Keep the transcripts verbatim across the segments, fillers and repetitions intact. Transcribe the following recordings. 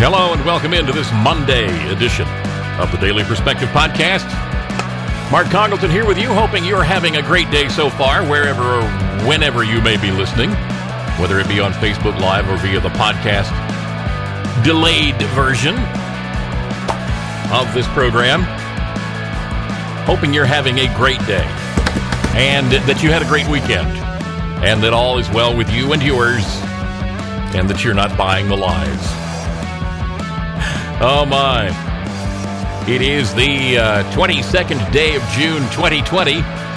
Hello and welcome into this Monday edition of the Daily Perspective Podcast. Mark Congleton here with you, hoping you're having a great day so far, wherever or whenever you may be listening, whether it be on Facebook Live or via the podcast delayed version of this program. Hoping you're having a great day and that you had a great weekend and that all is well with you and yours and that you're not buying the lies. Oh my. It is the uh, twenty-second day of June twenty twenty.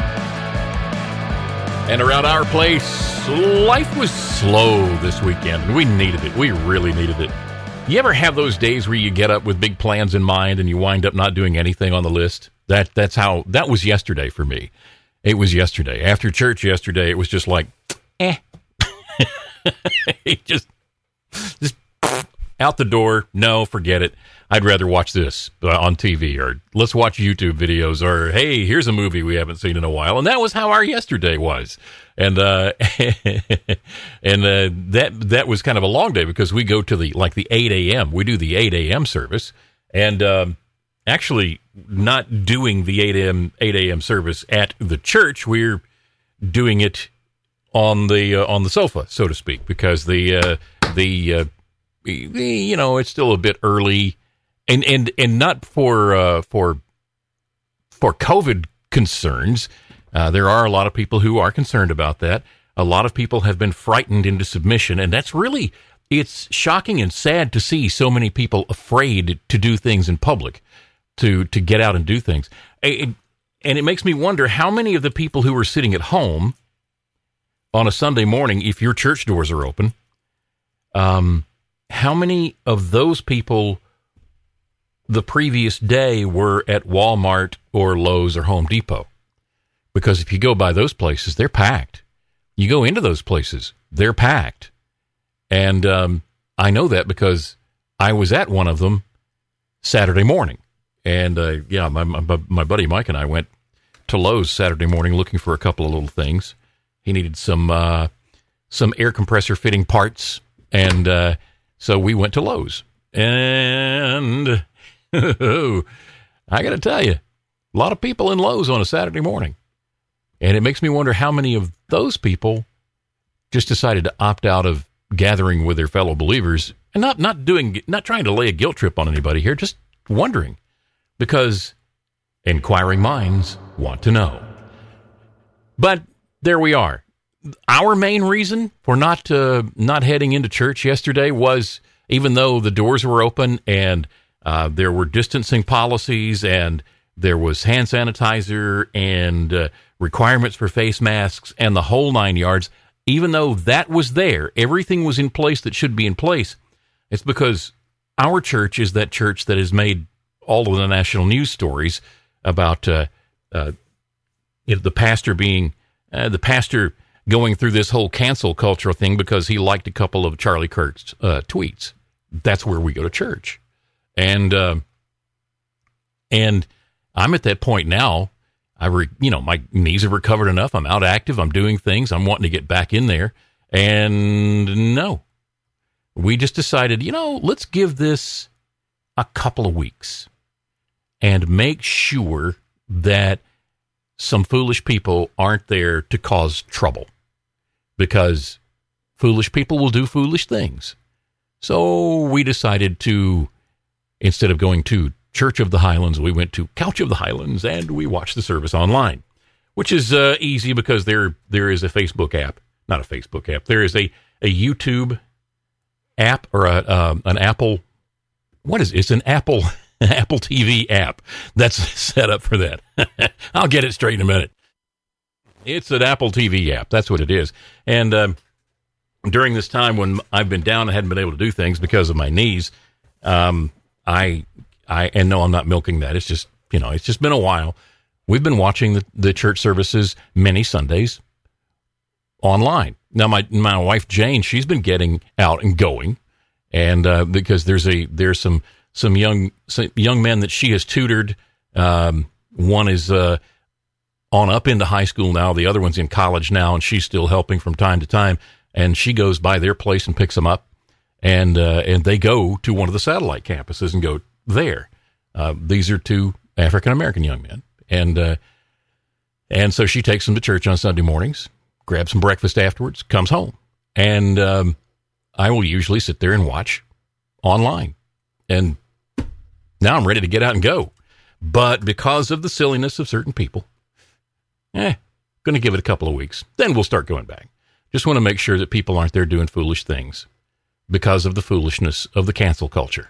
And around our place, life was slow this weekend. We needed it. We really needed it. You ever have those days where you get up with big plans in mind and you wind up not doing anything on the list? That that's how, that was yesterday for me. It was yesterday. After church yesterday, it was just like, eh. just, just out the door. No, forget it. I'd rather watch this on T V, or let's watch YouTube videos, or hey, here's a movie we haven't seen in a while. And that was how our yesterday was. And uh, and uh, that that was kind of a long day because we go to the like the eight a.m. We do the eight a.m. service, and um, actually not doing the eight a.m. eight a.m. service at the church. We're doing it on the uh, on the sofa, so to speak, because the uh, the, uh, the you know it's still a bit early. And and and not for uh, for for COVID concerns. Uh, there are a lot of people who are concerned about that. A lot of people have been frightened into submission, and that's really, it's shocking and sad to see so many people afraid to do things in public, to to get out and do things. It, and it makes me wonder how many of the people who are sitting at home on a Sunday morning, if your church doors are open, um, how many of those people the previous day were at Walmart or Lowe's or Home Depot? Because if you go by those places, they're packed. You go into those places, they're packed. And um, I know that because I was at one of them Saturday morning. And uh, yeah, my, my my buddy Mike and I went to Lowe's Saturday morning looking for a couple of little things. He needed some uh, some air compressor fitting parts, and uh, so we went to Lowe's. And I got to tell you, a lot of people in Lowe's on a Saturday morning. And it makes me wonder how many of those people just decided to opt out of gathering with their fellow believers, and not, not doing, not trying to lay a guilt trip on anybody here, just wondering, because inquiring minds want to know. But there we are. Our main reason for not, uh, not heading into church yesterday was, even though the doors were open and Uh, there were distancing policies, and there was hand sanitizer and uh, requirements for face masks and the whole nine yards. Even though that was there, everything was in place that should be in place. It's because our church is that church that has made all of the national news stories about uh, uh, you know, the pastor being uh, the pastor going through this whole cancel culture thing because he liked a couple of Charlie Kirk's uh, tweets. That's where we go to church. And, uh, and I'm at that point now. I, re, you know, my knees have recovered enough. I'm out active. I'm doing things. I'm wanting to get back in there. And no, we just decided, you know, let's give this a couple of weeks and make sure that some foolish people aren't there to cause trouble, because foolish people will do foolish things. So we decided to, instead of going to Church of the Highlands, we went to Couch of the Highlands, and we watched the service online, which is uh, easy because there there is a Facebook app, not a Facebook app. There is a, a YouTube app, or a uh, an Apple. What is it? It's an Apple Apple T V app that's set up for that. I'll get it straight in a minute. It's an Apple T V app. That's what it is. And um, during this time when I've been down and hadn't been able to do things because of my knees, um, I, I, and no, I'm not milking that. It's just, you know, it's just been a while. We've been watching the, the church services many Sundays online. Now, my, my wife, Jane, she's been getting out and going. And, uh, because there's a, there's some, some young, some young men that she has tutored. Um, one is, uh, on up into high school now. The other one's in college now, and she's still helping from time to time. And she goes by their place and picks them up. and uh, and they go to one of the satellite campuses and go there. Uh, these are two African American young men, and uh, and so she takes them to church on Sunday mornings, grabs some breakfast afterwards, comes home, and um, I will usually sit there and watch online. And now I'm ready to get out and go, but because of the silliness of certain people, eh, going to give it a couple of weeks. Then we'll start going back. Just want to make sure that people aren't there doing foolish things because of the foolishness of the cancel culture.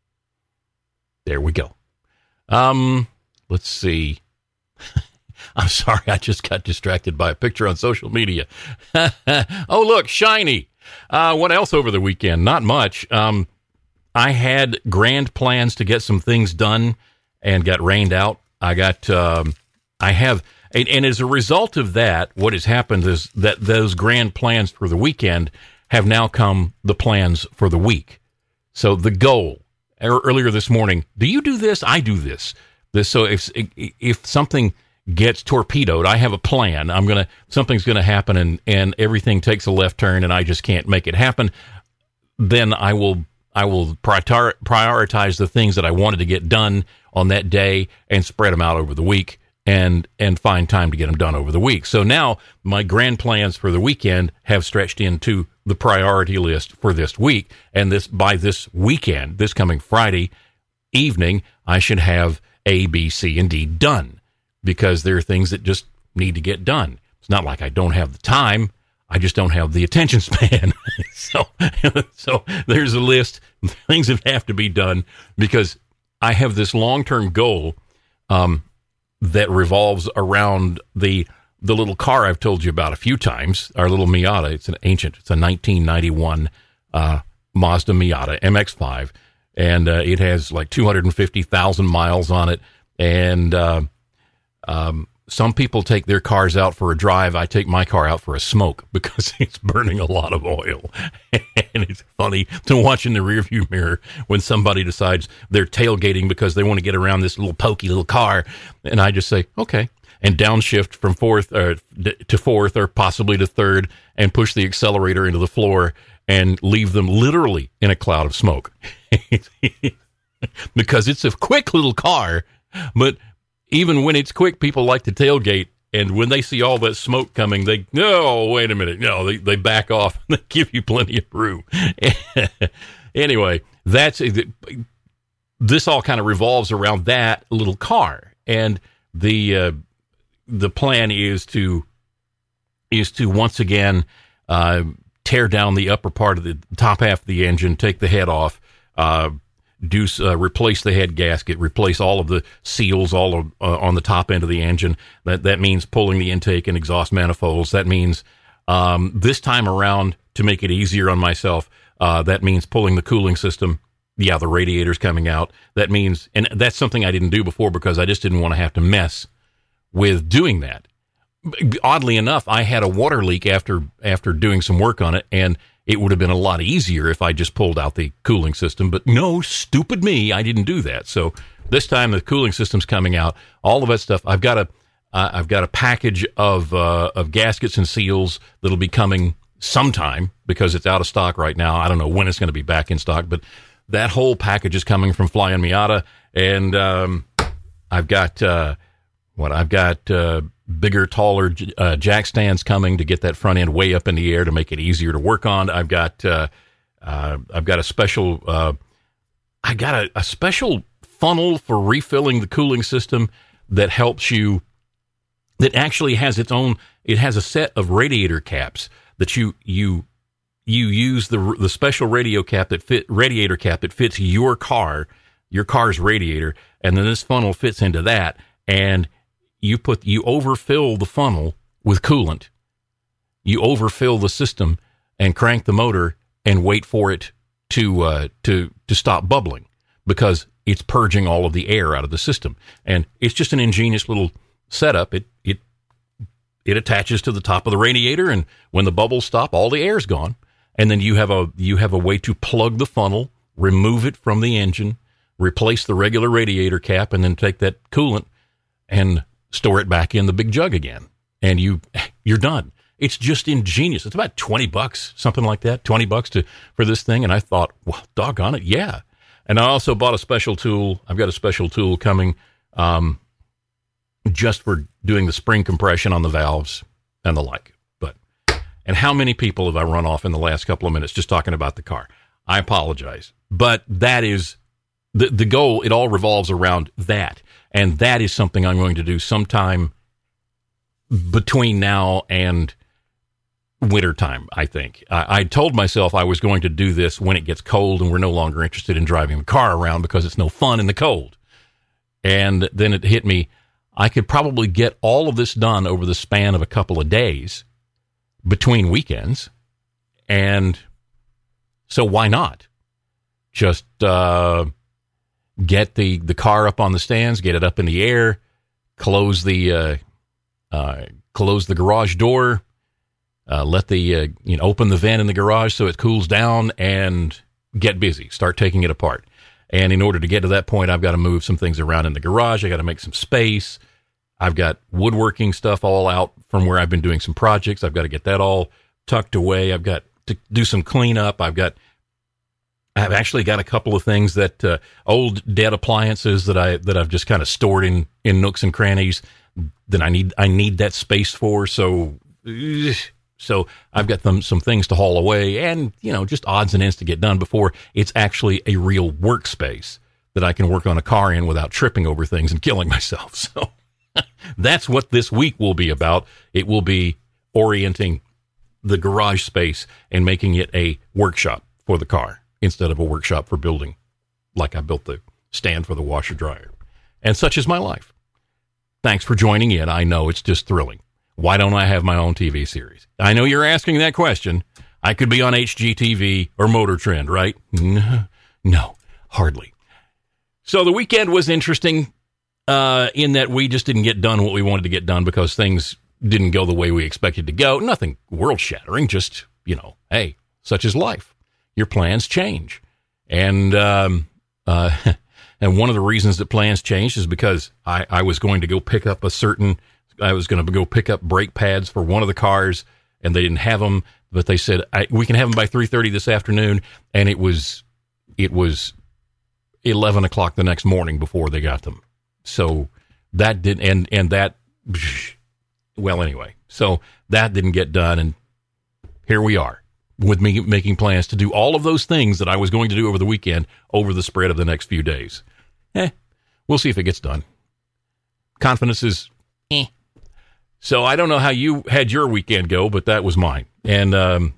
There we go. Um, let's see. I'm sorry, I just got distracted by a picture on social media. Oh, look, shiny. Uh, what else over the weekend? Not much. Um, I had grand plans to get some things done and got rained out. I got, um, I have, and, and as a result of that, what has happened is that those grand plans for the weekend have now come the plans for the week. So the goal, earlier this morning, do you do this? I do this. This so if if something gets torpedoed, I have a plan. I'm gonna something's gonna happen, and and everything takes a left turn, and I just can't make it happen. Then I will I will prior, prioritize the things that I wanted to get done on that day and spread them out over the week, and and find time to get them done over the week. So now my grand plans for the weekend have stretched into the priority list for this week, and this by this weekend, this coming Friday evening, I should have A, B, C, and D done, because there are things that just need to get done. It's not like I don't have the time. I just don't have the attention span. so, so there's a list of things that have to be done, because I have this long-term goal um, that revolves around the the little car I've told you about a few times, our little Miata. It's an ancient, it's a nineteen ninety-one uh, Mazda Miata M X five, and uh, it has like two hundred fifty thousand miles on it, and uh, um, some people take their cars out for a drive. I take my car out for a smoke because it's burning a lot of oil. And it's funny to watch in the rearview mirror when somebody decides they're tailgating because they want to get around this little pokey little car. And I just say, okay, and downshift from fourth uh, to fourth or possibly to third and push the accelerator into the floor and leave them literally in a cloud of smoke. Because it's a quick little car, but even when it's quick, people like to tailgate, and when they see all that smoke coming, they, no, wait a minute, no, they, they back off, and they give you plenty of room. Anyway, that's, this all kind of revolves around that little car, and the, uh, the plan is to, is to once again, uh, tear down the upper part of the top half of the engine, take the head off, uh, do uh, replace the head gasket, replace all of the seals all of, uh, on the top end of the engine. That that means pulling the intake and exhaust manifolds. That means um, this time around, to make it easier on myself, uh, that means pulling the cooling system. Yeah, the radiator's coming out. That means, and that's something I didn't do before because I just didn't want to have to mess with doing that. Oddly enough, I had a water leak after after doing some work on it, and it would have been a lot easier if I just pulled out the cooling system, but no, stupid me, I didn't do that. So this time the cooling system's coming out, all of that stuff. I've got a, uh, I've got a package of uh, of gaskets and seals that'll be coming sometime because it's out of stock right now. I don't know when it's going to be back in stock, but that whole package is coming from Flying Miata, and um, I've got uh, what I've got. Uh, bigger, taller uh, jack stands coming to get that front end way up in the air to make it easier to work on. I've got uh, uh, I've got a special uh, I got a, a special funnel for refilling the cooling system that helps you. That actually has its own. It has a set of radiator caps that you you you use the the special radio cap that fit radiator cap that fits your car, your car's radiator, and then this funnel fits into that, and You put you overfill the funnel with coolant. You overfill the system and crank the motor and wait for it to uh, to to stop bubbling because it's purging all of the air out of the system. And it's just an ingenious little setup. It it it attaches to the top of the radiator, and when the bubbles stop, all the air's gone. And then you have a you have a way to plug the funnel, remove it from the engine, replace the regular radiator cap, and then take that coolant and store it back in the big jug again, and you you're done. It's just ingenious. It's about twenty bucks, something like that, twenty bucks to for this thing. And I thought, well, doggone it, yeah. And I also bought a special tool. I've got a special tool coming um, just for doing the spring compression on the valves and the like. But and how many people have I run off in the last couple of minutes just talking about the car? I apologize. But that is the the goal. It all revolves around that. And that is something I'm going to do sometime between now and wintertime, I think. I, I told myself I was going to do this when it gets cold and we're no longer interested in driving the car around because it's no fun in the cold. And then it hit me, I could probably get all of this done over the span of a couple of days between weekends. And so why not? Just uh, get the, the car up on the stands, get it up in the air, close the uh, uh, close the garage door, uh, let the uh, you know open the vent in the garage so it cools down, and get busy. Start taking it apart. And in order to get to that point, I've got to move some things around in the garage. I got to make some space. I've got woodworking stuff all out from where I've been doing some projects. I've got to get that all tucked away. I've got to do some cleanup. I've got, I've actually got a couple of things that, uh, old dead appliances that I, that I've just kind of stored in, in nooks and crannies that I need, I need that space for. So, so I've got them, some things to haul away and, you know, just odds and ends to get done before it's actually a real workspace that I can work on a car in without tripping over things and killing myself. So that's what this week will be about. It will be orienting the garage space and making it a workshop for the car instead of a workshop for building, like I built the stand for the washer dryer. And such is my life. Thanks for joining in. I know it's just thrilling. Why don't I have my own T V series? I know you're asking that question. I could be on H G T V or Motor Trend, right? No, hardly. So the weekend was interesting uh, in that we just didn't get done what we wanted to get done because things didn't go the way we expected to go. Nothing world-shattering, just, you know, hey, such is life. Your plans change. And um, uh, and one of the reasons that plans changed is because I, I was going to go pick up a certain, I was going to go pick up brake pads for one of the cars, and they didn't have them, but they said, I, we can have them by three thirty this afternoon, and it was, it was eleven o'clock the next morning before they got them. So that did, and, and that, well, anyway, so that didn't get done, and here we are with me making plans to do all of those things that I was going to do over the weekend over the spread of the next few days. Eh, we'll see if it gets done. Confidence is eh. So I don't know how you had your weekend go, but that was mine. And um,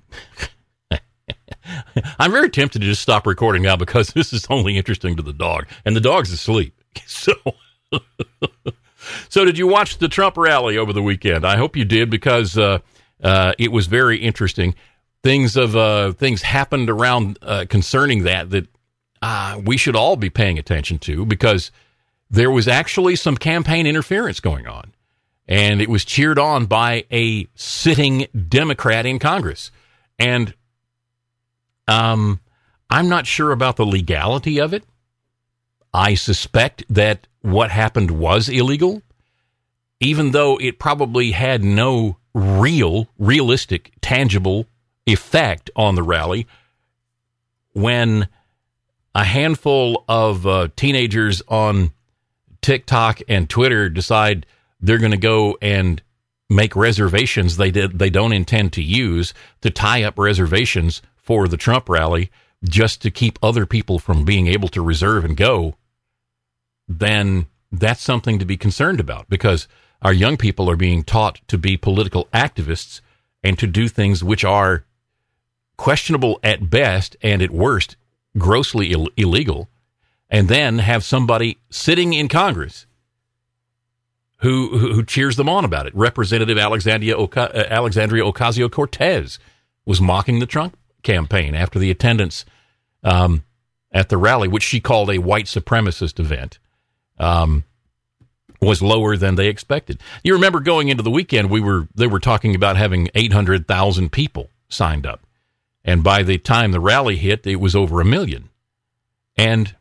I'm very tempted to just stop recording now because this is only interesting to the dog, and the dog's asleep. So, so did you watch the Trump rally over the weekend? I hope you did, because uh, uh, it was very interesting. Things of uh, things happened around uh, concerning that that uh, we should all be paying attention to, because there was actually some campaign interference going on, and it was cheered on by a sitting Democrat in Congress. And um, I'm not sure about the legality of it. I suspect that what happened was illegal, even though it probably had no real, realistic, tangible effect on the rally. When a handful of uh, teenagers on TikTok and Twitter decide they're going to go and make reservations they did they don't intend to use to tie up reservations for the Trump rally just to keep other people from being able to reserve and go, then that's something to be concerned about, because our young people are being taught to be political activists and to do things which are questionable at best and at worst grossly Ill- illegal, and then have somebody sitting in Congress who who, who cheers them on about it. Representative Alexandria, Oca- uh, Alexandria Ocasio-Cortez was mocking the Trump campaign after the attendance um, at the rally, which she called a white supremacist event, um, was lower than they expected. You remember going into the weekend, we were they were talking about having eight hundred thousand people signed up. And by the time the rally hit, it was over a million. And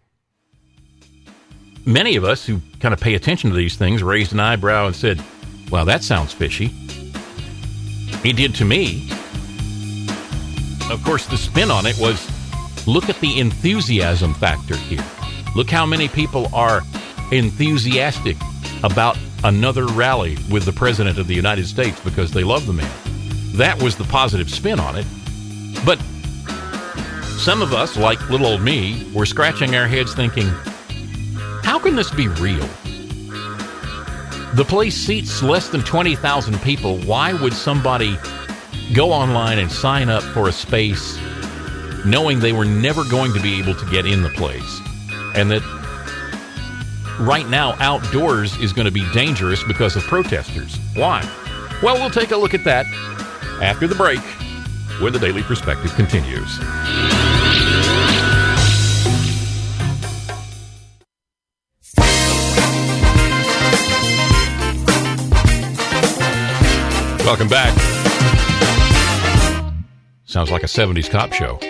many of us who kind of pay attention to these things raised an eyebrow and said, well, that sounds fishy. He did to me. Of course, the spin on it was, look at the enthusiasm factor here. Look how many people are enthusiastic about another rally with the President of the United States because they love the man. That was the positive spin on it. But some of us, like little old me, were scratching our heads thinking, how can this be real? The place seats less than twenty thousand people. Why would somebody go online and sign up for a space knowing they were never going to be able to get in the place? And that right now outdoors is going to be dangerous because of protesters. Why? Well, we'll take a look at that after the break, where the Daily Perspective continues. Welcome back. Sounds like a seventies cop show.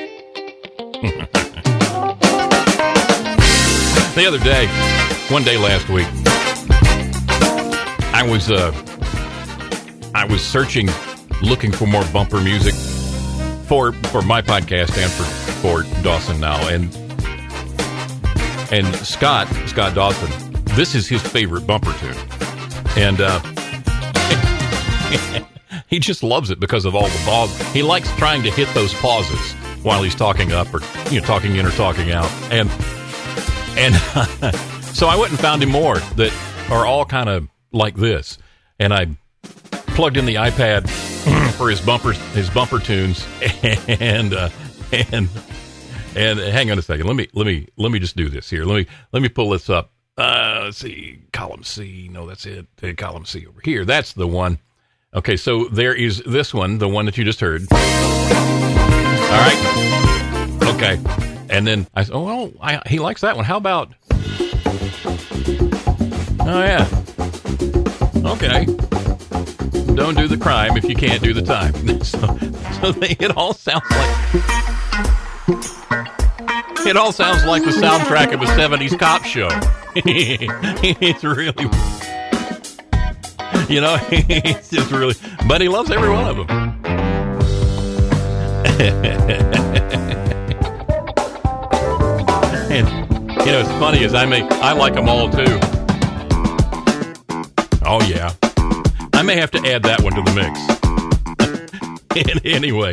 The other day, one day last week, I was uh, I was searching, looking for more bumper music for for my podcast and for for Dawson Now, and and Scott Scott Dawson, this is his favorite bumper tune, and uh, he just loves it because of all the pauses. He likes trying to hit those pauses while he's talking up or you know talking in or talking out, and. And so I went and found him more that are all kind of like this. And I plugged in the iPad for his bumper his bumper tunes. And uh, and and hang on a second. Let me let me let me just do this here. Let me let me pull this up. Uh, let's see, column C. No, that's it. Uh, column C over here. That's the one. Okay, so there is this one, the one that you just heard. All right. Okay. And then I said, oh, well, I, he likes that one. How about... Oh, yeah. Okay. Don't do the crime if you can't do the time. So, so they, it all sounds like... It all sounds like the soundtrack of a seventies cop show. It's really... You know, it's just really... But he loves every one of them. And, you know, it's funny as I may, I like them all too. Oh, yeah. I may have to add that one to the mix. And anyway.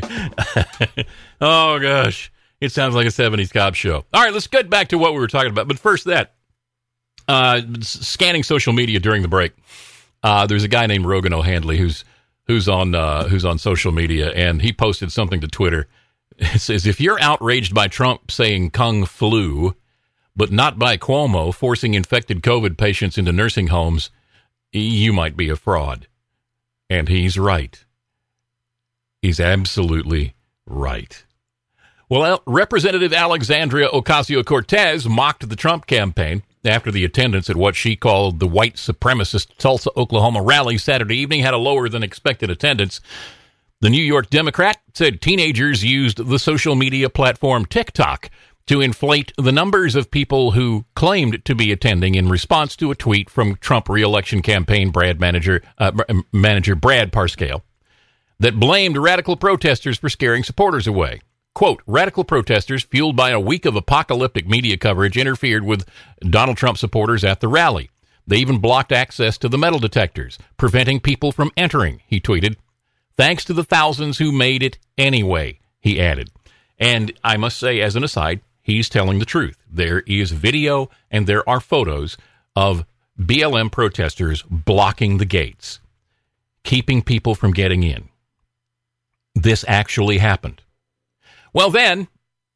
Oh, gosh. It sounds like a seventies cop show. All right, let's get back to what we were talking about. But first that, uh, scanning social media during the break. Uh, there's a guy named Rogan O'Handley who's, who's on, uh, who's on social media, and he posted something to Twitter. It says, if you're outraged by Trump saying Kung flu, but not by Cuomo forcing infected COVID patients into nursing homes, you might be a fraud. And he's right. He's absolutely right. Well, Representative Alexandria Ocasio-Cortez mocked the Trump campaign after the attendance at what she called the white supremacist Tulsa, Oklahoma rally Saturday evening had a lower than expected attendance. The New York Democrat said teenagers used the social media platform TikTok to inflate the numbers of people who claimed to be attending in response to a tweet from Trump re-election campaign Brad manager, uh, manager Brad Parscale that blamed radical protesters for scaring supporters away. Quote, radical protesters, fueled by a week of apocalyptic media coverage, interfered with Donald Trump supporters at the rally. They even blocked access to the metal detectors, preventing people from entering, he tweeted. Thanks to the thousands who made it anyway, he added. And I must say, as an aside, he's telling the truth. There is video and there are photos of B L M protesters blocking the gates, keeping people from getting in. This actually happened. Well, then,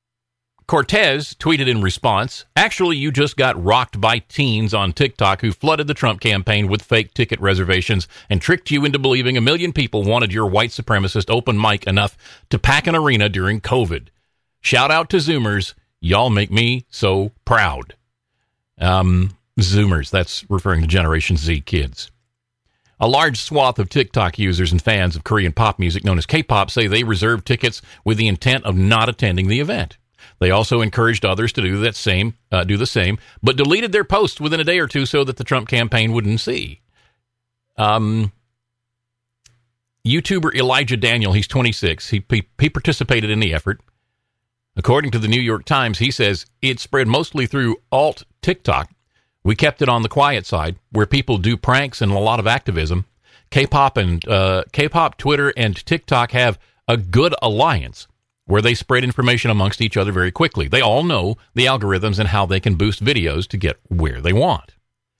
Cortez tweeted in response, actually, you just got rocked by teens on TikTok who flooded the Trump campaign with fake ticket reservations and tricked you into believing a million people wanted your white supremacist open mic enough to pack an arena during COVID. Shout out to Zoomers. Y'all make me so proud. Um, Zoomers, that's referring to Generation Z kids. A large swath of TikTok users and fans of Korean pop music known as K-pop say they reserved tickets with the intent of not attending the event. They also encouraged others to do that same, uh, do the same, but deleted their posts within a day or two so that the Trump campaign wouldn't see. Um, YouTuber Elijah Daniel, he's twenty-six. He, he, he participated in the effort. According to the New York Times, he says it spread mostly through alt TikTok. We kept it on the quiet side, where people do pranks and a lot of activism. K-pop and uh, K-pop, Twitter, and TikTok have a good alliance where they spread information amongst each other very quickly. They all know the algorithms and how they can boost videos to get where they want.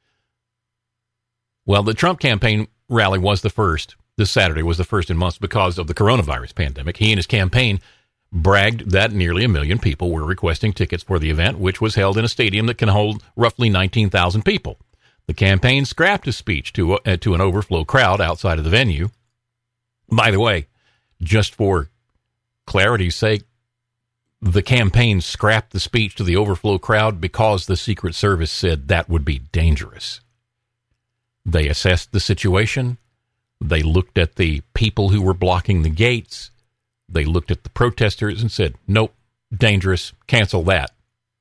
Well, the Trump campaign rally was the first. This Saturday was the first in months because of the coronavirus pandemic. He and his campaign bragged that nearly a million people were requesting tickets for the event, which was held in a stadium that can hold roughly nineteen thousand people. The campaign scrapped his speech to, uh, to an overflow crowd outside of the venue. By the way, just for clarity's sake, the campaign scrapped the speech to the overflow crowd because the Secret Service said that would be dangerous. They assessed the situation. They looked at the people who were blocking the gates. They looked at the protesters and said, nope, dangerous, cancel that.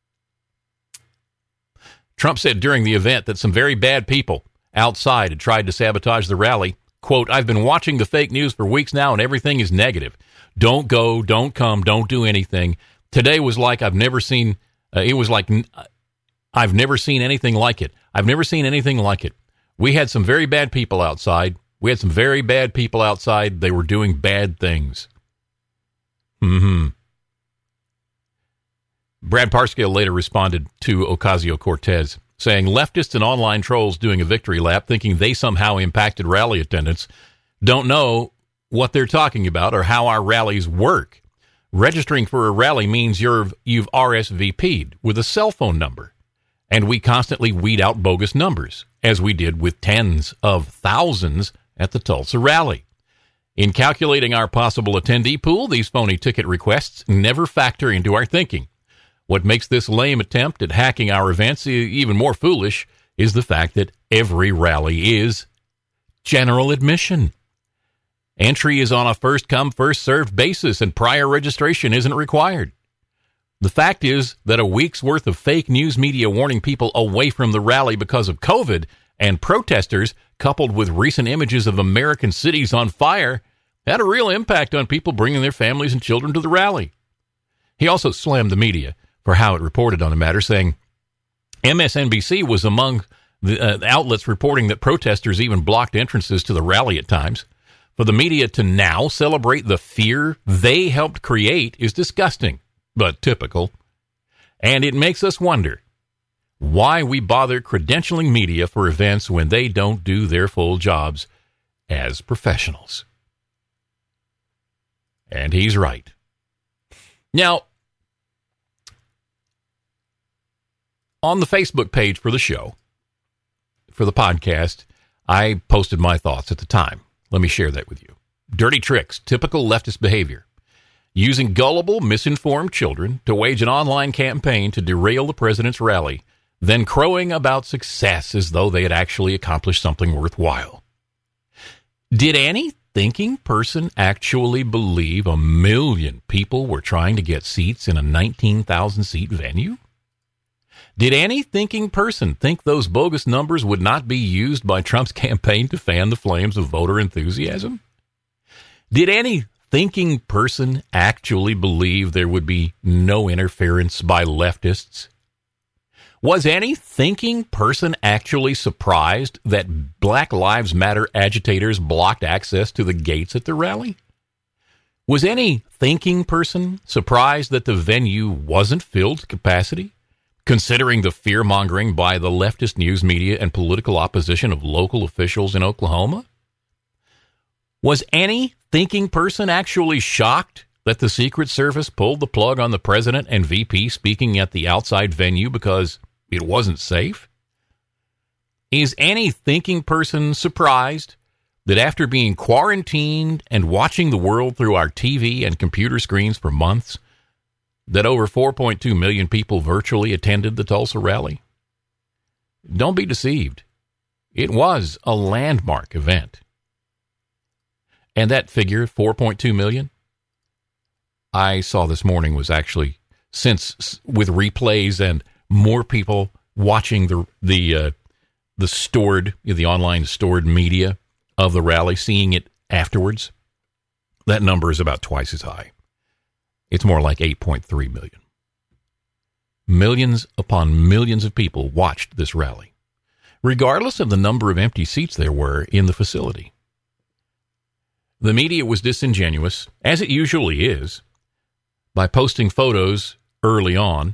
Trump said during the event that some very bad people outside had tried to sabotage the rally. Quote, I've been watching the fake news for weeks now and everything is negative. Don't go, don't come, don't do anything. Today was like I've never seen, uh, it was like I've never seen anything like it. I've never seen anything like it. We had some very bad people outside. We had some very bad people outside. They were doing bad things. Mm-hmm. Brad Parscale later responded to Ocasio-Cortez, saying leftists and online trolls doing a victory lap, thinking they somehow impacted rally attendance, don't know what they're talking about or how our rallies work. Registering for a rally means you're, you've R S V P'd with a cell phone number, and we constantly weed out bogus numbers, as we did with tens of thousands at the Tulsa rally. In calculating our possible attendee pool, these phony ticket requests never factor into our thinking. What makes this lame attempt at hacking our events even more foolish is the fact that every rally is general admission. Entry is on a first-come, first-served basis, and prior registration isn't required. The fact is that a week's worth of fake news media warning people away from the rally because of COVID and protesters, coupled with recent images of American cities on fire, had a real impact on people bringing their families and children to the rally. He also slammed the media for how it reported on the matter, saying M S N B C was among the uh, outlets reporting that protesters even blocked entrances to the rally at times. For the media to now celebrate the fear they helped create is disgusting, but typical. And it makes us wonder why we bother credentialing media for events when they don't do their full jobs as professionals. And he's right. Now, on the Facebook page for the show, for the podcast, I posted my thoughts at the time. Let me share that with you. Dirty tricks, typical leftist behavior. Using gullible, misinformed children to wage an online campaign to derail the president's rally, then crowing about success as though they had actually accomplished something worthwhile. Did any thinking person actually believe a million people were trying to get seats in a nineteen thousand seat venue? Did any thinking person think those bogus numbers would not be used by Trump's campaign to fan the flames of voter enthusiasm? Did any thinking person actually believe there would be no interference by leftists? Was any thinking person actually surprised that Black Lives Matter agitators blocked access to the gates at the rally? Was any thinking person surprised that the venue wasn't filled to capacity, considering the fear-mongering by the leftist news media and political opposition of local officials in Oklahoma? Was any thinking person actually shocked that the Secret Service pulled the plug on the president and V P speaking at the outside venue because it wasn't safe? Is any thinking person surprised that after being quarantined and watching the world through our T V and computer screens for months, that over four point two million people virtually attended the Tulsa rally? Don't be deceived. It was a landmark event. And that figure, four point two million, I saw this morning was actually, since with replays and more people watching the the uh, the stored, the online stored media of the rally, seeing it afterwards, that number is about twice as high. It's more like eight point three million. Millions upon millions of people watched this rally, regardless of the number of empty seats there were in the facility. The media was disingenuous, as it usually is, by posting photos early on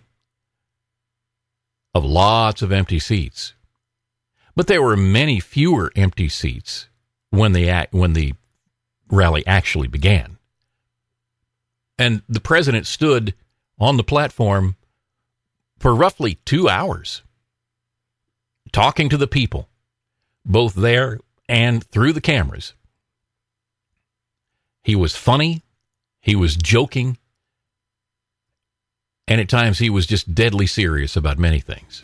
of lots of empty seats. But there were many fewer empty seats when the when the rally actually began. And the president stood on the platform for roughly two hours, talking to the people, both there and through the cameras. He was funny, he was joking, and at times he was just deadly serious about many things.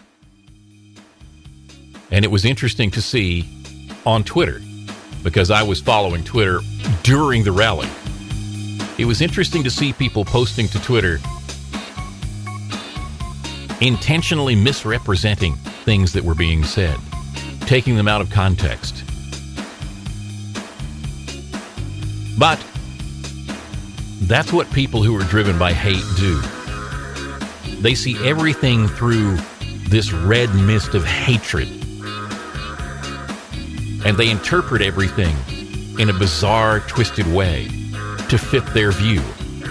And it was interesting to see on Twitter, because I was following Twitter during the rally. It was interesting to see people posting to Twitter intentionally misrepresenting things that were being said, taking them out of context. But that's what people who are driven by hate do. They see everything through this red mist of hatred, and they interpret everything in a bizarre, twisted way to fit their view.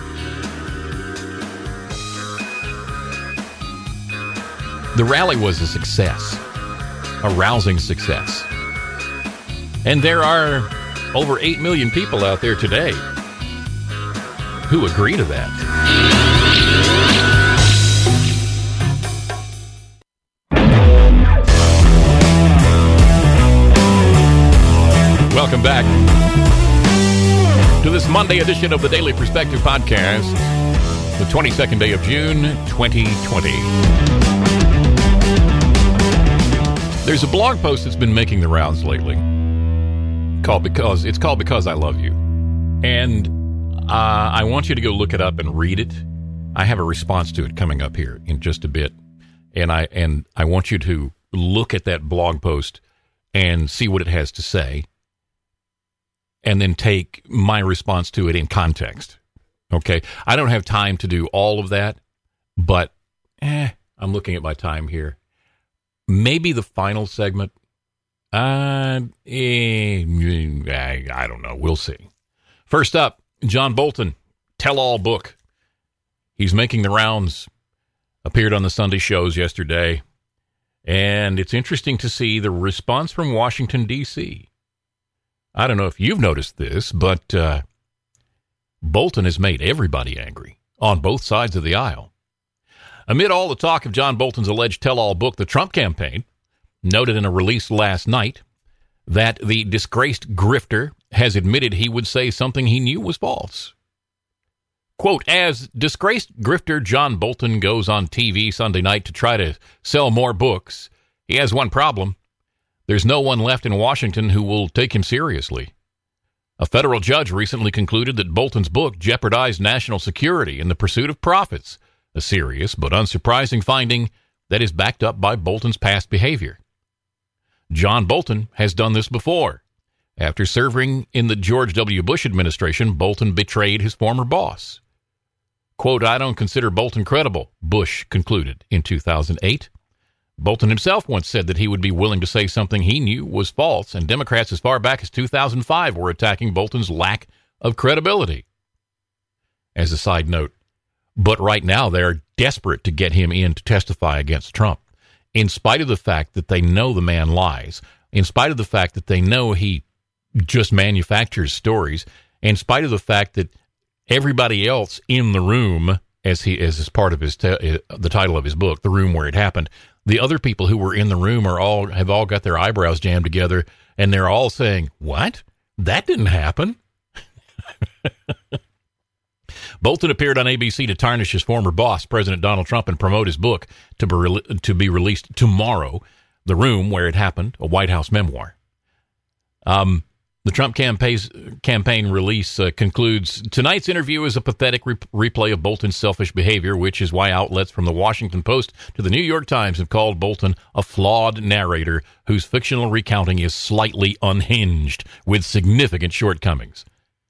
The rally was a success, a rousing success. And there are over eight million people out there today who agree to that. Welcome back to this Monday edition of the Daily Perspective Podcast, the twenty-second day of June, twenty twenty. There's a blog post that's been making the rounds lately called because it's called Because I Love You. And uh, I want you to go look it up and read it. I have a response to it coming up here in just a bit. And I and I want you to look at that blog post and see what it has to say, and then take my response to it in context. Okay? I don't have time to do all of that, but eh, I'm looking at my time here. Maybe the final segment. Uh, eh, I, I don't know. We'll see. First up, John Bolton, tell-all book. He's making the rounds. Appeared on the Sunday shows yesterday. And it's interesting to see the response from Washington, D C I don't know if you've noticed this, but uh, Bolton has made everybody angry on both sides of the aisle. Amid all the talk of John Bolton's alleged tell-all book, the Trump campaign noted in a release last night that the disgraced grifter has admitted he would say something he knew was false. Quote, as disgraced grifter John Bolton goes on T V Sunday night to try to sell more books, he has one problem. There's no one left in Washington who will take him seriously. A federal judge recently concluded that Bolton's book jeopardized national security in the pursuit of profits, a serious but unsurprising finding that is backed up by Bolton's past behavior. John Bolton has done this before. After serving in the George W. Bush administration, Bolton betrayed his former boss. Quote, I don't consider Bolton credible, Bush concluded in two thousand eight. Bolton himself once said that he would be willing to say something he knew was false, and Democrats as far back as two thousand five were attacking Bolton's lack of credibility. As a side note, but right now they're desperate to get him in to testify against Trump, in spite of the fact that they know the man lies, in spite of the fact that they know he just manufactures stories, in spite of the fact that everybody else in the room, as he as is part of his te- the title of his book, The Room Where It Happened, the other people who were in the room are all have all got their eyebrows jammed together, and they're all saying, "What? That didn't happen." Bolton appeared on A B C to tarnish his former boss, President Donald Trump, and promote his book to be, re- to be released tomorrow, The Room Where It Happened, a White House memoir. Um, the Trump campaign, campaign release uh, concludes, tonight's interview is a pathetic re- replay of Bolton's selfish behavior, which is why outlets from the Washington Post to the New York Times have called Bolton a flawed narrator whose fictional recounting is slightly unhinged with significant shortcomings.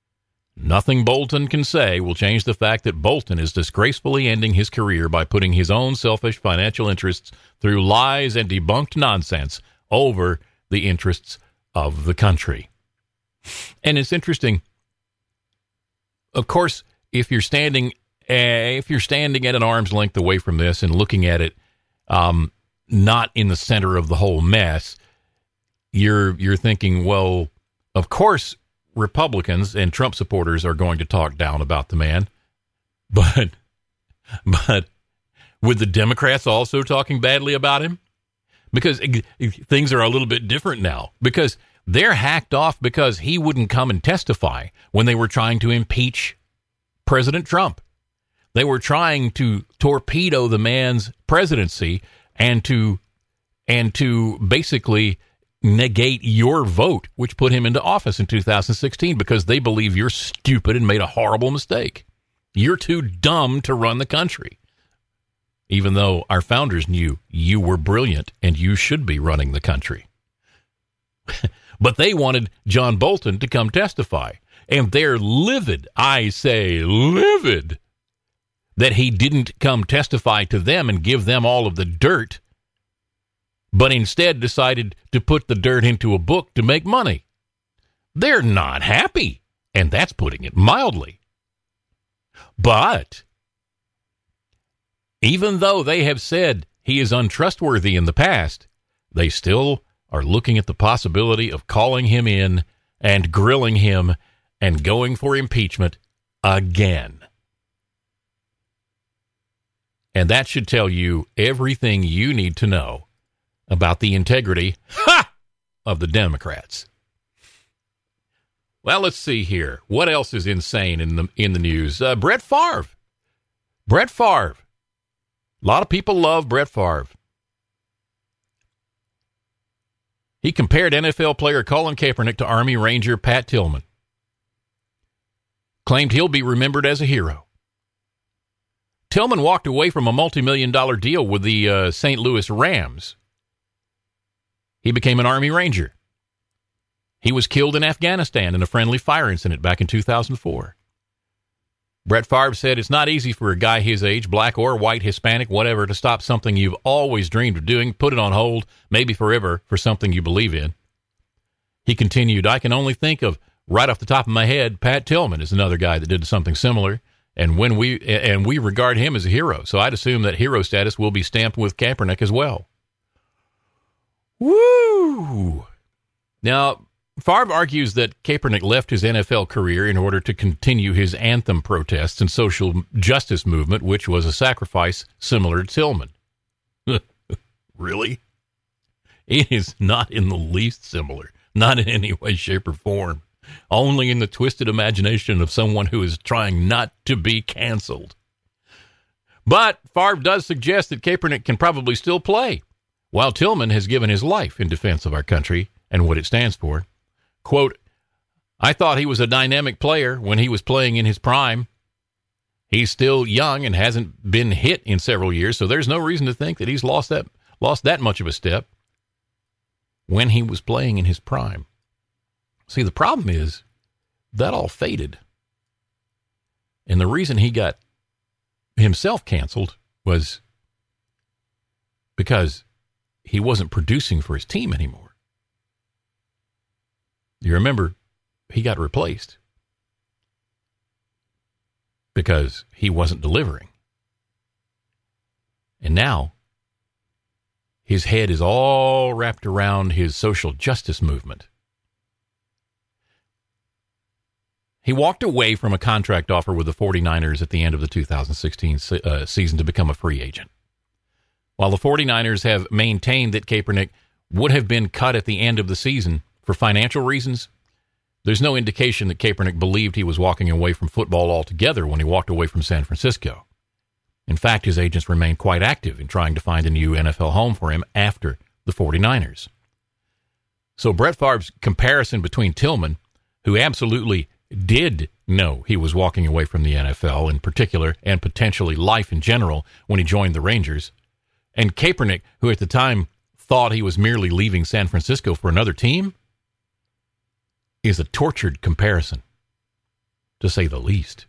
Nothing Bolton can say will change the fact that Bolton is disgracefully ending his career by putting his own selfish financial interests through lies and debunked nonsense over the interests of the country. And it's interesting. Of course, if you're standing uh, if you're standing at an arm's length away from this and looking at it um, not in the center of the whole mess, you're you're thinking, well, of course Republicans and Trump supporters are going to talk down about the man, but but with the Democrats also talking badly about him? Because things are a little bit different now, because they're hacked off because he wouldn't come and testify when they were trying to impeach President Trump. They were trying to torpedo the man's presidency and to and to basically negate your vote, which put him into office in two thousand sixteen, because they believe you're stupid and made a horrible mistake. You're too dumb to run the country. Even though our founders knew you were brilliant and you should be running the country. But they wanted John Bolton to come testify. And they're livid, I say livid, that he didn't come testify to them and give them all of the dirt, but instead decided to put the dirt into a book to make money. They're not happy, and that's putting it mildly. But even though they have said he is untrustworthy in the past, they still are looking at the possibility of calling him in and grilling him and going for impeachment again. And that should tell you everything you need to know about the integrity ha, of the Democrats. Well, let's see here. What else is insane in the in the news? Uh, Brett Favre. Brett Favre. A lot of people love Brett Favre. He compared N F L player Colin Kaepernick to Army Ranger Pat Tillman. Claimed he'll be remembered as a hero. Tillman walked away from a multi-million dollar deal with the uh, Saint Louis Rams. He became an Army Ranger. He was killed in Afghanistan in a friendly fire incident back in two thousand four. Brett Favre said it's not easy for a guy his age, black or white, Hispanic, whatever, to stop something you've always dreamed of doing, put it on hold, maybe forever, for something you believe in. He continued, I can only think of, right off the top of my head, Pat Tillman is another guy that did something similar, and when we and we regard him as a hero, so I'd assume that hero status will be stamped with Kaepernick as well. Woo! Now, Favre argues that Kaepernick left his N F L career in order to continue his anthem protests and social justice movement, which was a sacrifice similar to Tillman. Really? It is not in the least similar. Not in any way, shape, or form. Only in the twisted imagination of someone who is trying not to be canceled. But Favre does suggest that Kaepernick can probably still play, while Tillman has given his life in defense of our country and what it stands for. Quote, I thought he was a dynamic player when he was playing in his prime. He's still young and hasn't been hit in several years, so there's no reason to think that he's lost that lost that much of a step when he was playing in his prime. See, the problem is that all faded. And the reason he got himself canceled was because he wasn't producing for his team anymore. You remember, he got replaced because he wasn't delivering. And now, his head is all wrapped around his social justice movement. He walked away from a contract offer with the forty-niners at the end of the two thousand sixteen se- uh, season to become a free agent. While the forty-niners have maintained that Kaepernick would have been cut at the end of the season for financial reasons, there's no indication that Kaepernick believed he was walking away from football altogether when he walked away from San Francisco. In fact, his agents remained quite active in trying to find a new N F L home for him after the forty-niners. So Brett Favre's comparison between Tillman, who absolutely did know he was walking away from the N F L in particular, and potentially life in general, when he joined the Rangers, and Kaepernick, who at the time thought he was merely leaving San Francisco for another team, is a tortured comparison. to say the least.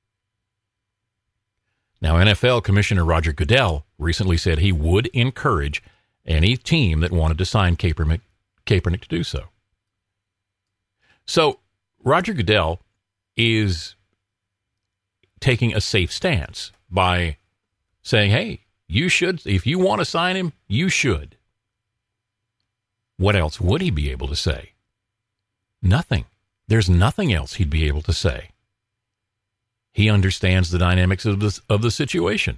Now, N F L Commissioner Roger Goodell recently said he would encourage any team that wanted to sign Kaepernick, Kaepernick to do so. So, Roger Goodell is taking a safe stance by saying, hey, you should, if you want to sign him, you should. What else would he be able to say? Nothing. There's nothing else he'd be able to say. He understands the dynamics of this, of the situation.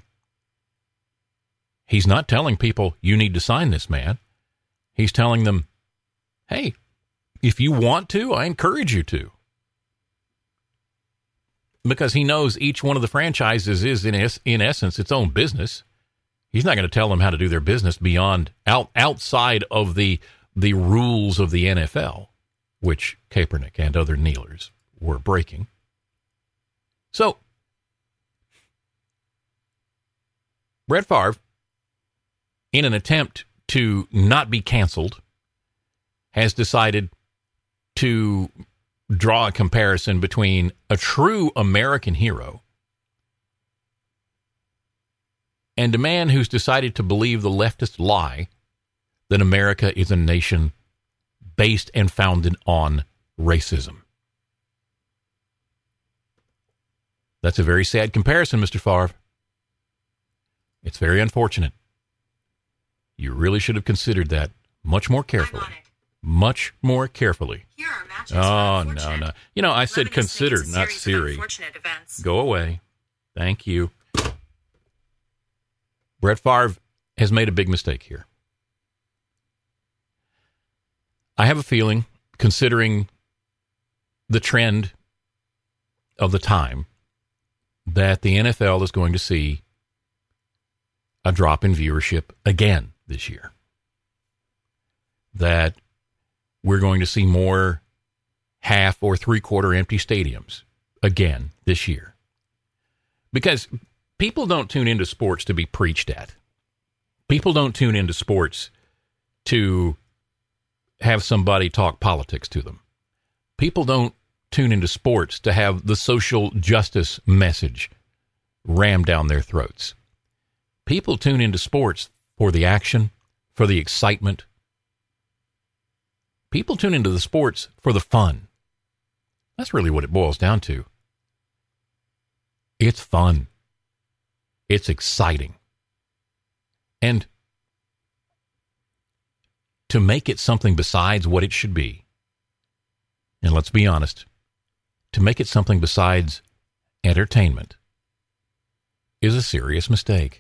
He's not telling people, you need to sign this man. He's telling them, hey, if you want to, I encourage you to. Because he knows each one of the franchises is, in, es- in essence, its own business. He's not going to tell them how to do their business beyond, out, outside of the, the rules of the N F L, which Kaepernick and other kneelers were breaking. So, Brett Favre, in an attempt to not be canceled, has decided to draw a comparison between a true American hero and a man who's decided to believe the leftist lie that America is a nation based and founded on racism. That's a very sad comparison, Mister Favre. It's very unfortunate. You really should have considered that much more carefully. Much more carefully. Here are matches oh, no, no. You know, I said consider, not Siri. Go away. Thank you. Brett Favre has made a big mistake here. I have a feeling, considering the trend of the time, that the N F L is going to see a drop in viewership again this year. That we're going to see more half or three-quarter empty stadiums again this year. Because people don't tune into sports to be preached at. People don't tune into sports to have somebody talk politics to them. People don't tune into sports to have the social justice message rammed down their throats. People tune into sports for the action, for the excitement. People tune into the sports for the fun. That's really what it boils down to. It's fun. It's exciting. And to make it something besides what it should be, and let's be honest, to make it something besides entertainment is a serious mistake.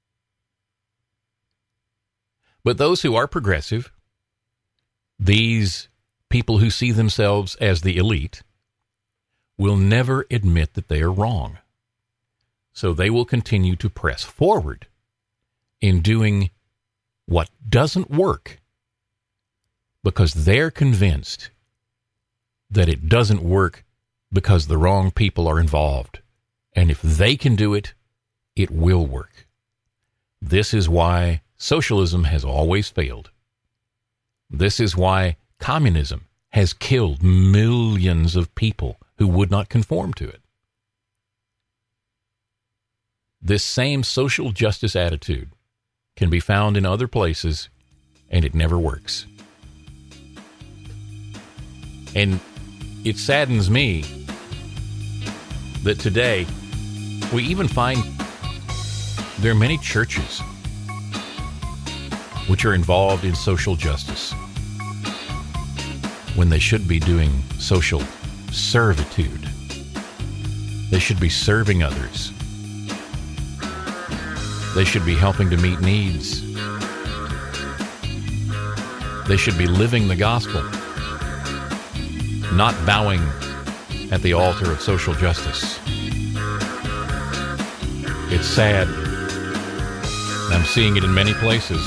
But those who are progressive, these people who see themselves as the elite, will never admit that they are wrong. So they will continue to press forward in doing what doesn't work because they're convinced that it doesn't work because the wrong people are involved. And if they can do it, it will work. This is why socialism has always failed. This is why communism has killed millions of people who would not conform to it. This same social justice attitude can be found in other places, and it never works. And it saddens me that today we even find there are many churches which are involved in social justice when they should be doing social servitude. They should be serving others. They should be helping to meet needs. They should be living the gospel, not bowing at the altar of social justice. It's sad. I'm seeing it in many places.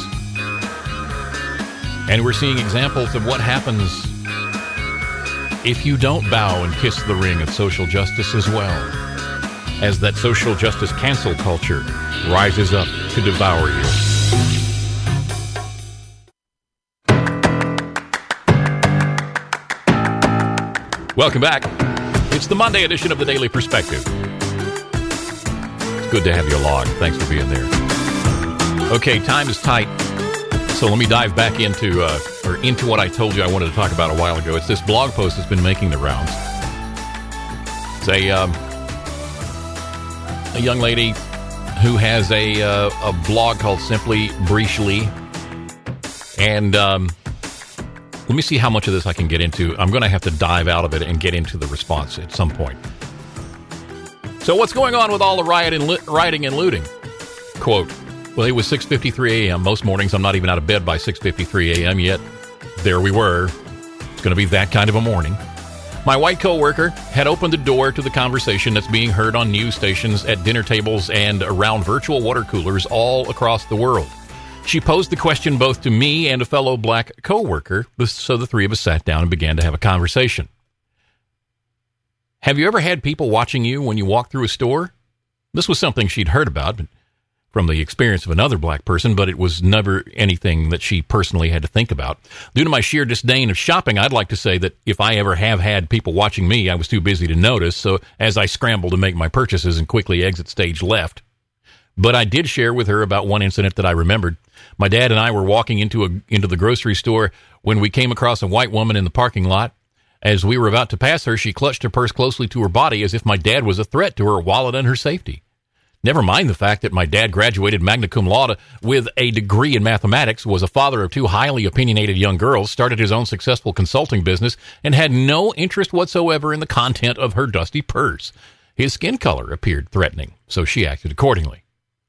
And we're seeing examples of what happens if you don't bow and kiss the ring of social justice as well, as that social justice cancel culture rises up to devour you. Welcome back. It's the Monday edition of the Daily Perspective. It's good to have you along. Thanks for being there. Okay, time is tight, so let me dive back into uh, or into what I told you I wanted to talk about a while ago. It's this blog post that's been making the rounds. It's a um, a young lady who has a uh, a blog called Simply Briefly, and um, let me see how much of this I can get into. I'm going to have to dive out of it and get into the response at some point. So what's going on with all the riot and li- rioting and looting? Quote, well, it was six fifty-three a.m. Most mornings I'm not even out of bed by six fifty-three a.m. yet there we were. It's going to be that kind of a morning. My white coworker had opened the door to the conversation that's being heard on news stations, at dinner tables, and around virtual water coolers all across the world. She posed the question both to me and a fellow black coworker, so the three of us sat down and began to have a conversation. Have you ever had people watching you when you walk through a store? This was something she'd heard about from the experience of another black person, but it was never anything that she personally had to think about. Due to my sheer disdain of shopping, I'd like to say that if I ever have had people watching me, I was too busy to notice, so as I scrambled to make my purchases and quickly exit stage left. But I did share with her about one incident that I remembered. My dad and I were walking into a into the grocery store when we came across a white woman in the parking lot. As we were about to pass her, she clutched her purse closely to her body as if my dad was a threat to her wallet and her safety. Never mind the fact that my dad graduated magna cum laude with a degree in mathematics, was a father of two highly opinionated young girls, started his own successful consulting business, and had no interest whatsoever in the content of her dusty purse. His skin color appeared threatening, so she acted accordingly.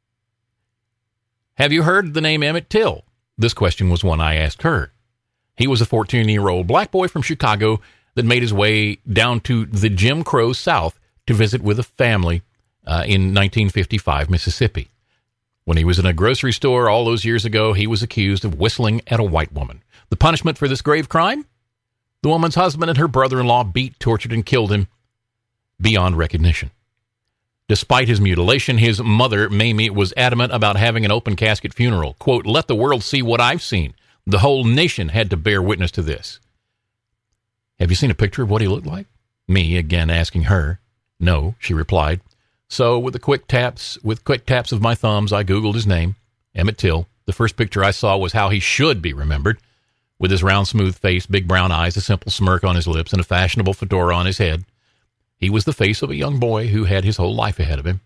Have you heard the name Emmett Till? This question was one I asked her. He was a fourteen-year-old black boy from Chicago that made his way down to the Jim Crow South to visit with a family uh, in nineteen fifty-five, Mississippi. When he was in a grocery store all those years ago, he was accused of whistling at a white woman. The punishment for this grave crime? The woman's husband and her brother-in-law beat, tortured, and killed him beyond recognition. Despite his mutilation, his mother, Mamie, was adamant about having an open casket funeral. Quote, let the world see what I've seen. The whole nation had to bear witness to this. Have you seen a picture of what he looked like? Me, again, asking her. No, she replied. So, with the quick taps, with quick taps of my thumbs, I Googled his name, Emmett Till. The first picture I saw was how he should be remembered, with his round, smooth face, big brown eyes, a simple smirk on his lips, and a fashionable fedora on his head. He was the face of a young boy who had his whole life ahead of him.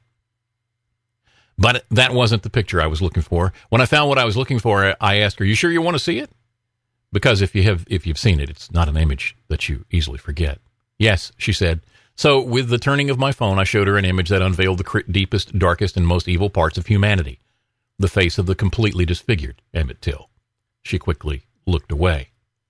But that wasn't the picture I was looking for. When I found what I was looking for, I asked her, you sure you want to see it? Because if you have, if you've seen it, it's not an image that you easily forget. Yes, she said. So with the turning of my phone, I showed her an image that unveiled the deepest, darkest, and most evil parts of humanity. The face of the completely disfigured Emmett Till. She quickly looked away.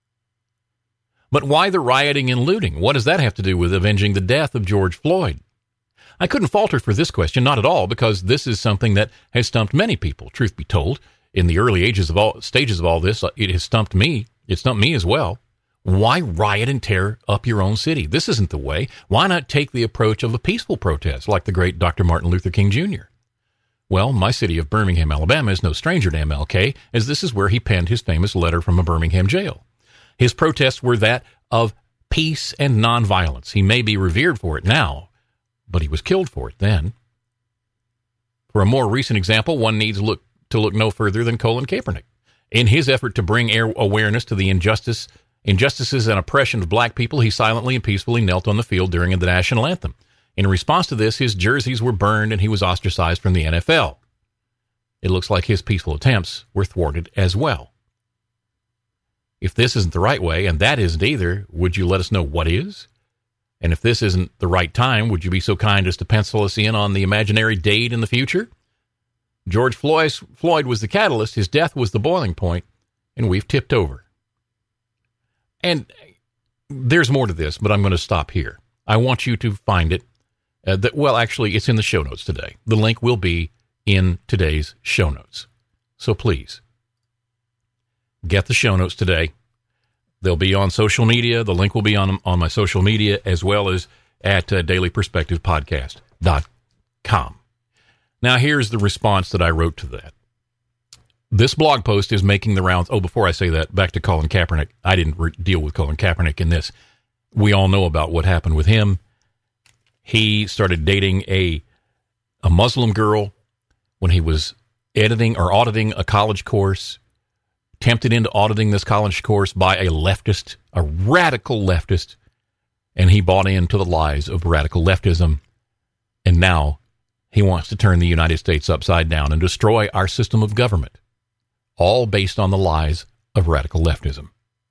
But why the rioting and looting? What does that have to do with avenging the death of George Floyd? I couldn't fault her for this question, not at all, because this is something that has stumped many people, truth be told. In the early ages of all stages of all this, it has stumped me. It stumped me as well. Why riot and tear up your own city? This isn't the way. Why not take the approach of a peaceful protest, like the great Doctor Martin Luther King Junior? Well, my city of Birmingham, Alabama, is no stranger to M L K, as this is where he penned his famous letter from a Birmingham jail. His protests were that of peace and nonviolence. He may be revered for it now, but he was killed for it then. For a more recent example, one needs look, to look no further than Colin Kaepernick. In his effort to bring awareness to the injustice, injustices and oppression of black people, he silently and peacefully knelt on the field during the national anthem. In response to this, his jerseys were burned and he was ostracized from the N F L. It looks like his peaceful attempts were thwarted as well. If this isn't the right way, and that isn't either, would you let us know what is? And if this isn't the right time, would you be so kind as to pencil us in on the imaginary date in the future? George Floyd, Floyd was the catalyst, his death was the boiling point, and we've tipped over. And there's more to this, but I'm going to stop here. I want you to find it. Uh, that, well, actually, it's in the show notes today. The link will be in today's show notes. So please, get the show notes today. They'll be on social media. The link will be on on my social media as well as at uh, daily perspective podcast dot com. Now, here's the response that I wrote to that. This blog post is making the rounds. Oh, before I say that, back to Colin Kaepernick. I didn't re- deal with Colin Kaepernick in this. We all know about what happened with him. He started dating a a Muslim girl when he was editing or auditing a college course, tempted into auditing this college course by a leftist, a radical leftist, and he bought into the lies of radical leftism, and now he wants to turn the United States upside down and destroy our system of government, all based on the lies of radical leftism.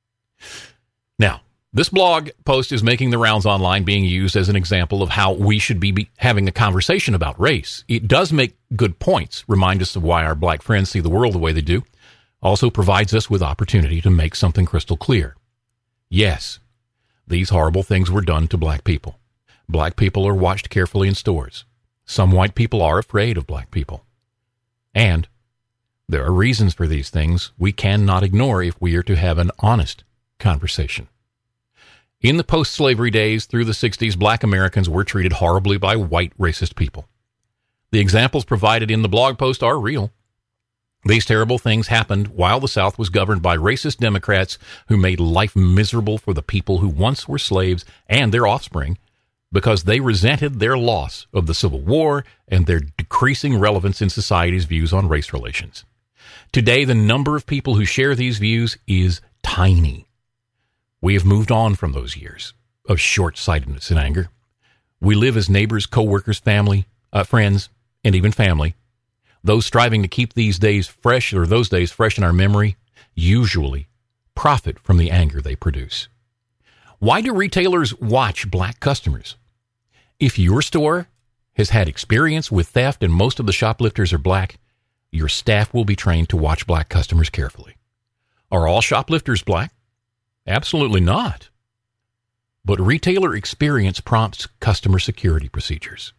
Now, this blog post is making the rounds online, being used as an example of how we should be having a conversation about race. It does make good points, remind us of why our black friends see the world the way they do, also provides us with opportunity to make something crystal clear. Yes, these horrible things were done to black people. Black people are watched carefully in stores. Some white people are afraid of black people. And there are reasons for these things we cannot ignore if we are to have an honest conversation. In the post-slavery days through the sixties, black Americans were treated horribly by white racist people. The examples provided in the blog post are real. These terrible things happened while the South was governed by racist Democrats who made life miserable for the people who once were slaves and their offspring because they resented their loss of the Civil War and their decreasing relevance in society's views on race relations. Today, the number of people who share these views is tiny. We have moved on from those years of short-sightedness and anger. We live as neighbors, co-workers, family, uh, friends, and even family. Those striving to keep these days fresh, or those days fresh in our memory, usually profit from the anger they produce. Why do retailers watch black customers? If your store has had experience with theft and most of the shoplifters are black, your staff will be trained to watch black customers carefully. Are all shoplifters black? Absolutely not. But retailer experience prompts customer security procedures.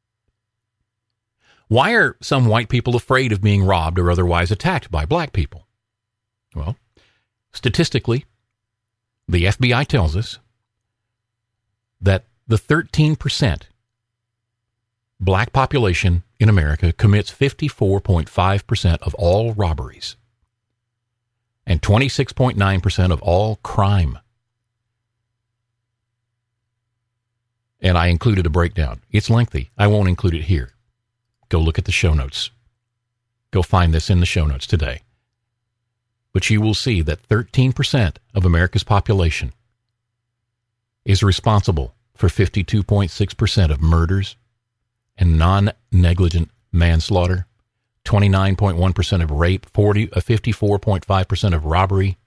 Why are some white people afraid of being robbed or otherwise attacked by black people? Well, statistically, the F B I tells us that the thirteen percent black population in America commits fifty-four point five percent of all robberies and twenty-six point nine percent of all crime. And I included a breakdown. It's lengthy. I won't include it here. Go look at the show notes. Go find this in the show notes today. But you will see that thirteen percent of America's population is responsible for fifty-two point six percent of murders and non-negligent manslaughter, twenty-nine point one percent of rape, forty, uh, fifty-four point five percent of robbery,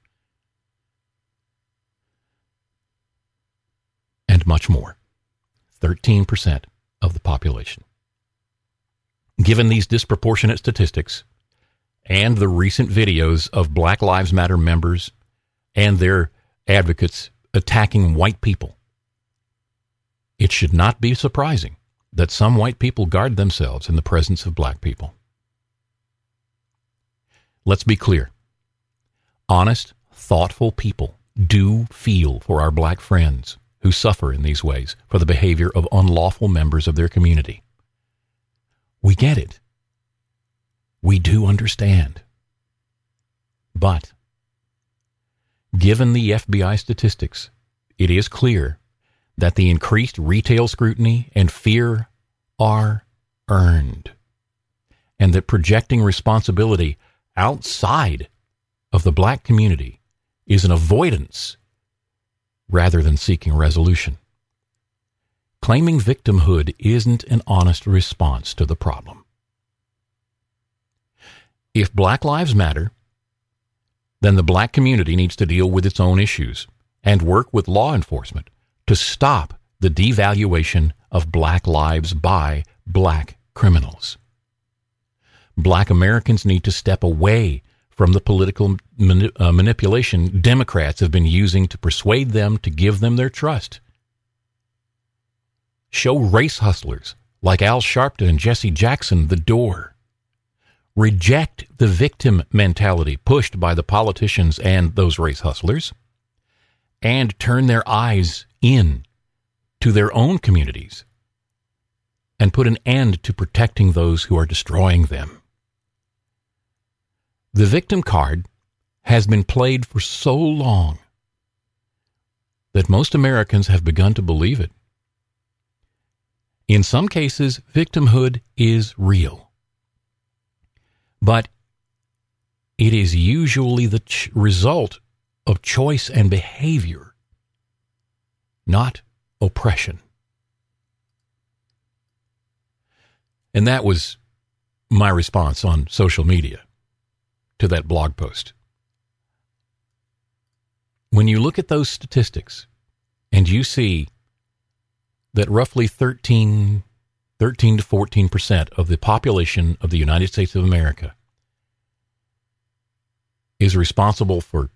and much more. thirteen percent of the population. Given these disproportionate statistics and the recent videos of Black Lives Matter members and their advocates attacking white people, it should not be surprising that some white people guard themselves in the presence of black people. Let's be clear. Honest, thoughtful people do feel for our black friends who suffer in these ways for the behavior of unlawful members of their community. We get it. We do understand. But, given the F B I statistics, it is clear that the increased retail scrutiny and fear are earned, and that projecting responsibility outside of the black community is an avoidance rather than seeking resolution. Claiming victimhood isn't an honest response to the problem. If Black Lives Matter, then the black community needs to deal with its own issues and work with law enforcement to stop the devaluation of black lives by black criminals. Black Americans need to step away from the political mani- uh, manipulation Democrats have been using to persuade them to give them their trust. Show race hustlers like Al Sharpton and Jesse Jackson the door. Reject the victim mentality pushed by the politicians and those race hustlers, and turn their eyes in to their own communities and put an end to protecting those who are destroying them. The victim card has been played for so long that most Americans have begun to believe it. In some cases, victimhood is real. But it is usually the ch- result of choice and behavior, not oppression. And that was my response on social media to that blog post. When you look at those statistics and you see that roughly thirteen, thirteen to fourteen percent of the population of the United States of America is responsible for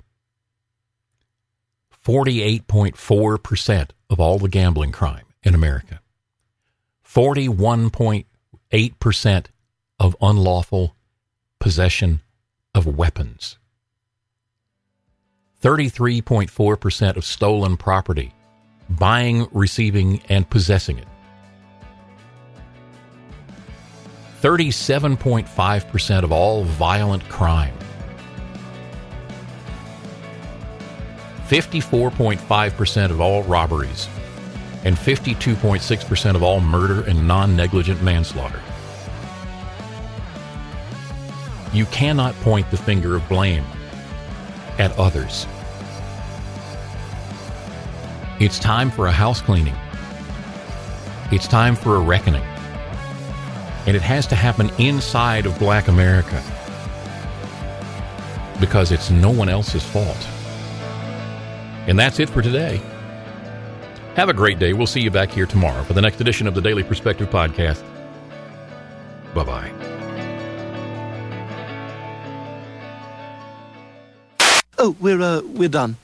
forty-eight point four percent of all the gambling crime in America, forty-one point eight percent of unlawful possession of weapons, thirty-three point four percent of stolen property, buying, receiving, and possessing it, thirty-seven point five percent of all violent crime, fifty-four point five percent of all robberies, and fifty-two point six percent of all murder and non-negligent manslaughter. You cannot point the finger of blame at others. It's time for a house cleaning. It's time for a reckoning. And it has to happen inside of Black America, because it's no one else's fault. And that's it for today. Have a great day. We'll see you back here tomorrow for the next edition of the Daily Perspective Podcast. Bye-bye. Oh, we're, uh, we're done.